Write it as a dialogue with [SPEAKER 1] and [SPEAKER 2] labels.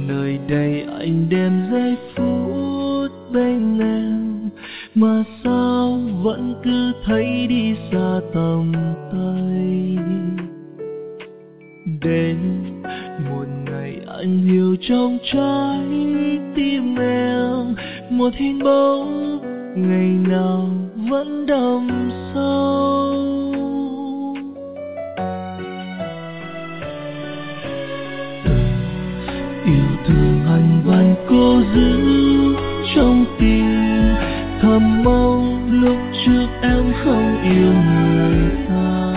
[SPEAKER 1] nơi đây anh đem giây phút bên em, mà sao vẫn cứ thấy đi xa tầm tay. Đến một ngày anh hiểu trong trái tim em, một hình bóng ngày nào vẫn đậm sâu. Yêu thương hành vành cô giữ trong tim, thầm mong lúc trước em không yêu người ta.